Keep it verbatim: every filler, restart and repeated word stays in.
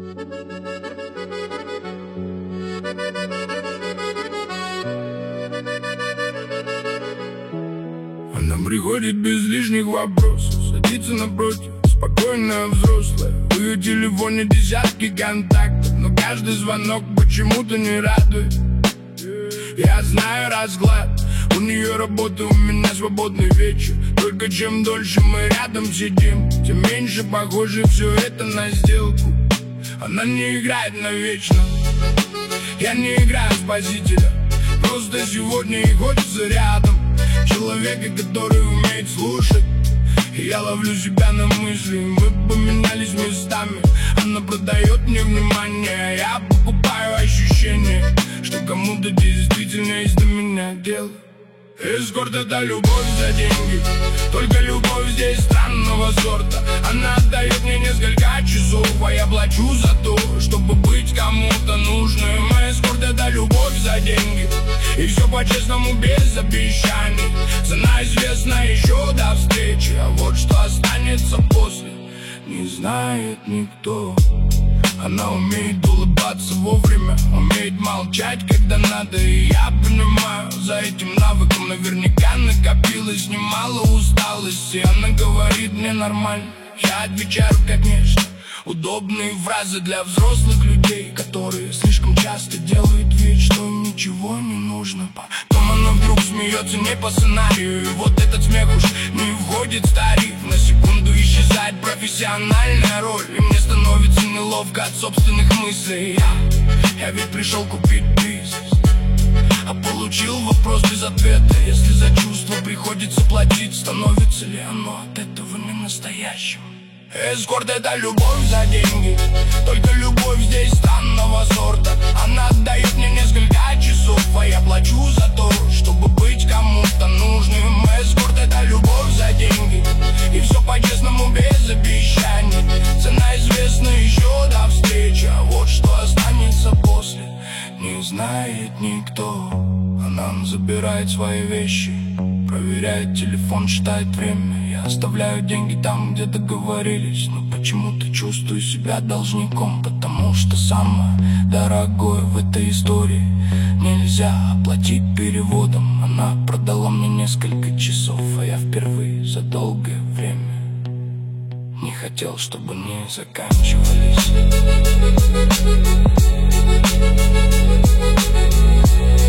Она приходит без лишних вопросов, садится напротив, спокойная взрослая. В ее телефоне десятки контактов, но каждый звонок почему-то не радует. Я знаю расклад, у нее работа, у меня свободный вечер. Только чем дольше мы рядом сидим, тем меньше похоже все это на сделку. Она не играет навечно, я не играю спасителя. Просто сегодня ей хочется рядом человека, который умеет слушать. И я ловлю себя на мысли, мы поменялись местами. Она продает мне внимание, я покупаю ощущение, что кому-то действительно есть до меня дело. Эскорт — это любовь за деньги, только любовь здесь странного сорта. Она отдает мне несколько часов, а я плачу за то, чтобы быть кому-то нужным. Эскорт — это любовь за деньги, и все по-честному, без обещаний. Цена известна еще до встречи, а вот что останется после, не знает никто. Она умеет улыбаться вовремя, умеет молчать, когда надо. И я понимаю, за этим навыком наверняка накопилось немало усталости. Она говорит мне нормально, я отвечаю как нечто. Удобные фразы для взрослых людей, которые слишком часто делают вид, что им ничего не нужно. Потом она вдруг смеется не по сценарию, и вот этот смех уж не входит в тариф. На секунду исчезает профессиональная роль, и мне становится неловко от собственных мыслей. Я, я ведь пришел купить близость, а получил вопрос без ответа. Если за чувство приходится платить, становится ли оно от этого не настоящим? Эскорт — это любовь за деньги, только любовь здесь странного сорта. Она отдает мне несколько часов, а я плачу за то, чтобы быть кому-то нужным. Эскорт — это любовь за деньги, и все по-честному, без обещаний. Цена известна еще до встречи, а вот что останется после, не знает никто. Она забирает свои вещи, проверяет телефон, считает время. Я оставляю деньги там, где договорились, но почему-то чувствую себя должником, потому что самое дорогое в этой истории нельзя оплатить переводом. Она продала мне несколько часов, а я впервые за долгое время не хотел, чтобы они заканчивались.